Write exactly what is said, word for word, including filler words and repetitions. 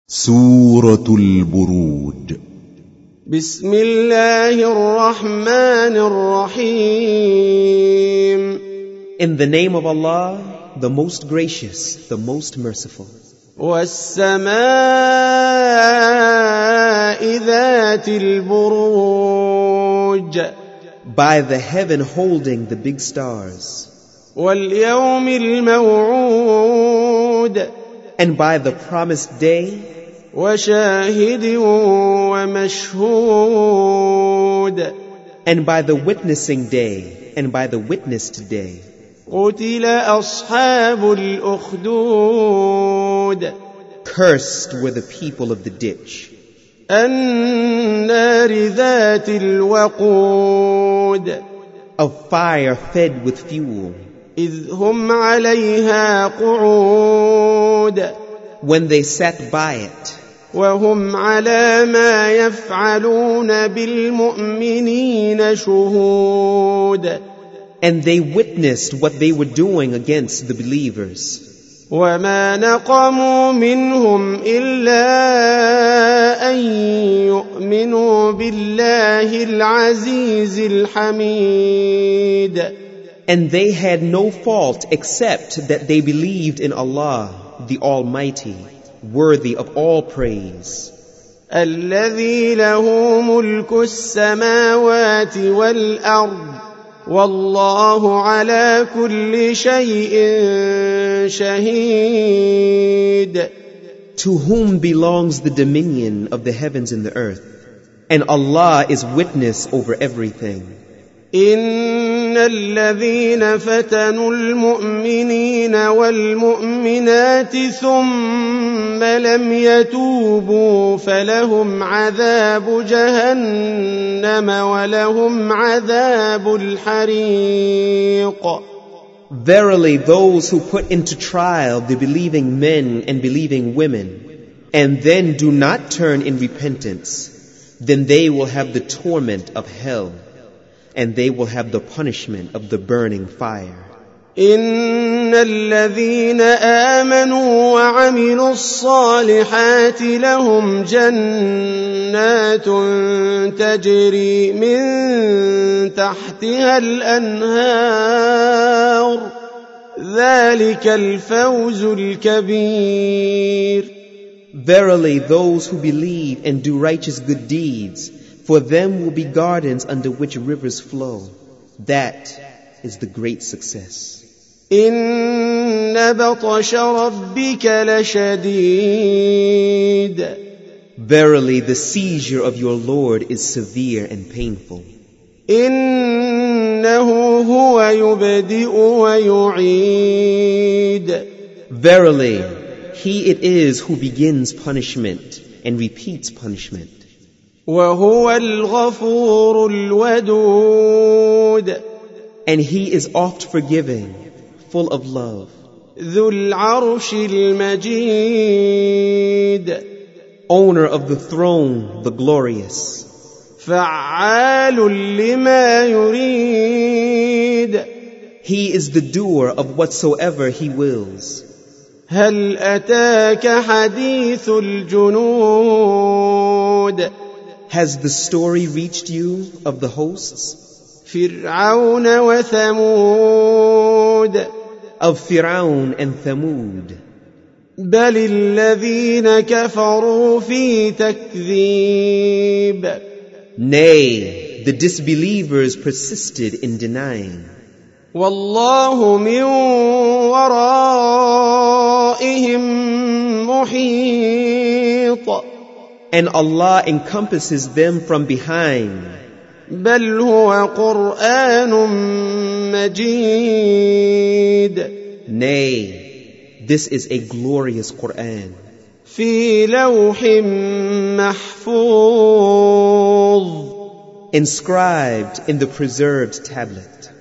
سورة البروج. بسم الله الرحمن الرحيم. In the name of Allah, the most gracious, the most merciful. والسماء ذات البروج. By the heaven holding the big stars. واليوم الموعود. And by the promised day. وشاهد ومشهود. And by the witnessing day, and by the witnessed day. قتل أصحاب الأخدود. Cursed were the people of the ditch. النار ذات الوقود. Of fire fed with fuel. إذ هم عليها قعود. When they sat by it. وهم على ما يفعلون بالمؤمنين شهود. And they witnessed what they were doing against the believers. وما نقموا منهم إلا أن يؤمنوا بالله العزيز الحميد. And they had no fault except that they believed in Allah, the Almighty, worthy of all praise. الذي له ملك السماوات والأرض والله على كل شيء شهيد. To whom belongs the dominion of the heavens and the earth, and Allah is witness over everything. إن الذين فتنوا المؤمنين والمؤمنات ثم لم يتوبوا فلهم عذاب جهنم ولهم عذاب الحريق. Verily, those who put into trial the believing men and believing women, and then do not turn in repentance, then they will have the torment of hell. And they will have the punishment of the burning fire. إن الذين آمنوا وعملوا الصالحات لهم جنات تجري من تحتها الأنهار ذلك الفوز الكبير. Verily, those who believe and do righteous good deeds, for them will be gardens under which rivers flow. That is the great success. إن بطش ربك لشديد. Verily, the seizure of your Lord is severe and painful. إنه هو يبدئ ويعيد. Verily, He it is who begins punishment and repeats punishment. وهو الغفور الودود. And He is oft forgiving, full of love. ذو العرش المجيد. Owner of the throne, the glorious. فعال لما يريد. He is the doer of whatsoever He wills. هل أتاك حديث الجنود. Has the story reached you of the hosts? فرعون وثمود. Of Fir'aun and Thamud. بل الذين كفروا في تكذيب. Nay, the disbelievers persisted in denying. والله من ورائهم محيط. And Allah encompasses them from behind. بل هو قرآن مجيد. Nay, this is a glorious Qur'an. في لوح محفوظ. Inscribed in the preserved tablet.